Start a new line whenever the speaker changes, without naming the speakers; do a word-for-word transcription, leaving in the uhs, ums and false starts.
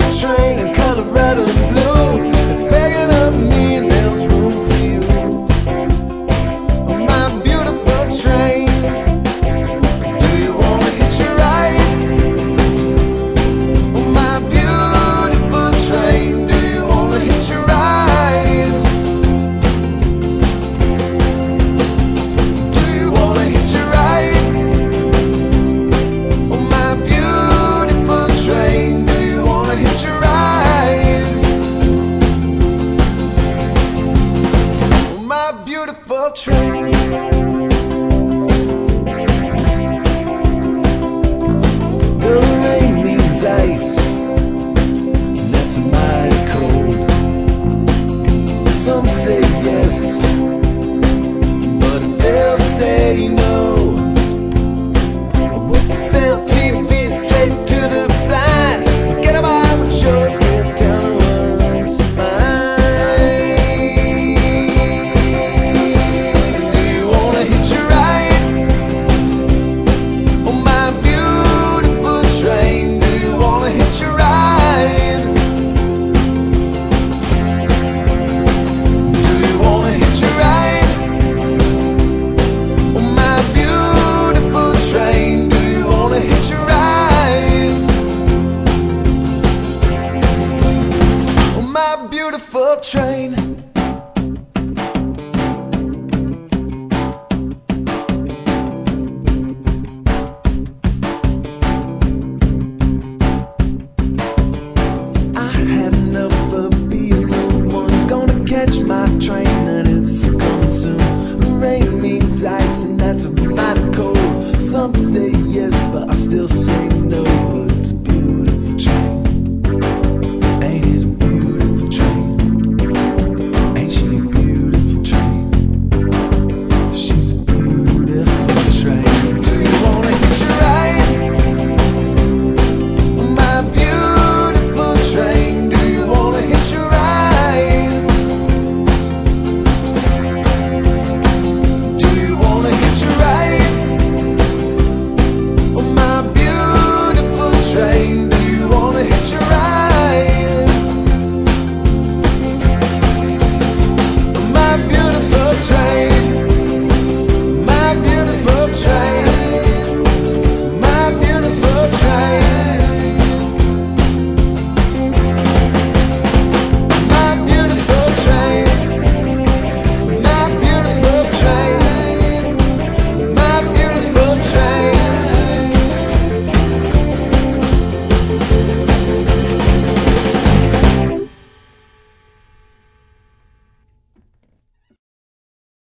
train in color red and blue. It's begging of me and there's room for you. My beautiful train, do you wanna hitch a ride? My beautiful train, do you wanna hitch a ride? Do you wanna hitch a ride? My beautiful train, do you wanna hitch a ride? My beautiful train. The rain means ice, and that's mighty cold. Some say yes, but I still say no. Sell T V straight to the blind. Get a buy with yours, get down and run spine. Do you wanna hitch a ride? Oh, my beautiful train, do you wanna hitch a ride? Do you wanna hitch a ride? Oh, my beautiful train, do you wanna hitch a ride? Oh, my beautiful train.